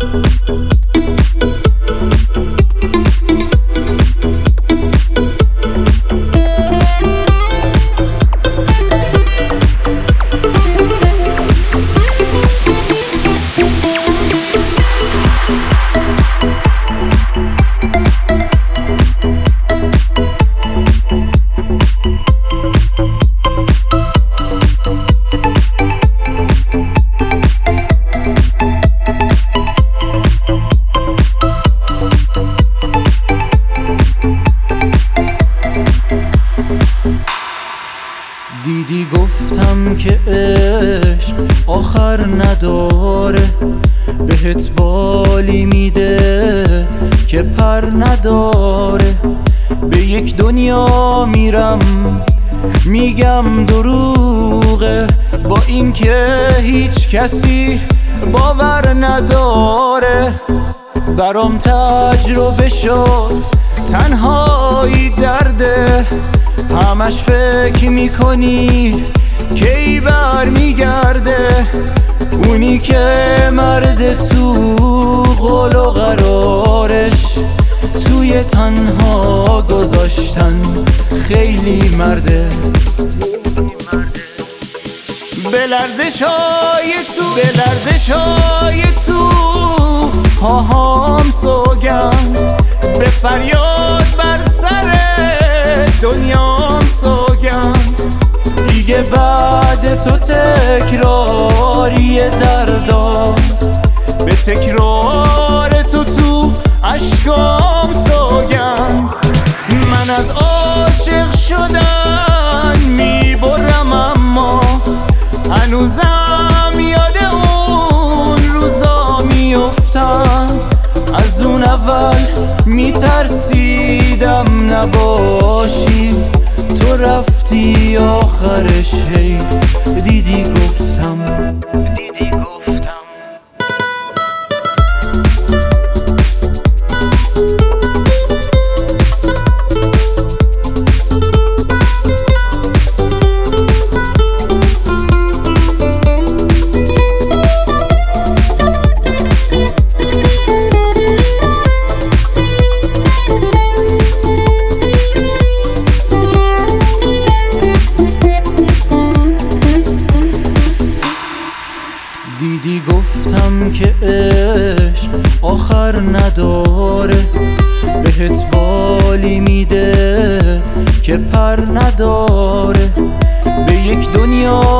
دیدی گفتم که عشق آخر نداره، بهت بالی میده که پر نداره. به یک دنیا میرم میگم دروغه، با این که هیچ کسی باور نداره. برام تجربه شد تنهایی درده، همش فکر میکنی کی برمیگرده. اونی که مرد تو قول و قرارش، توی تنها گذاشتن خیلی مرده. به لرزشای تو هاهام سوگند، به فریاد بر سر دنیام سوگند. دیگه بعد تو تکراری دردام، به تکرار تو اشکام سوگند. من از عاشق شدن میبرم، اما هنوزم یاد اون روزا میفتم. از اون اول میترسیدم نباشی، تو رفتی آخرش حیف. دیدی گفتم که عشق آخر نداره، بهت بالی میده که پر نداره. به یک دنیا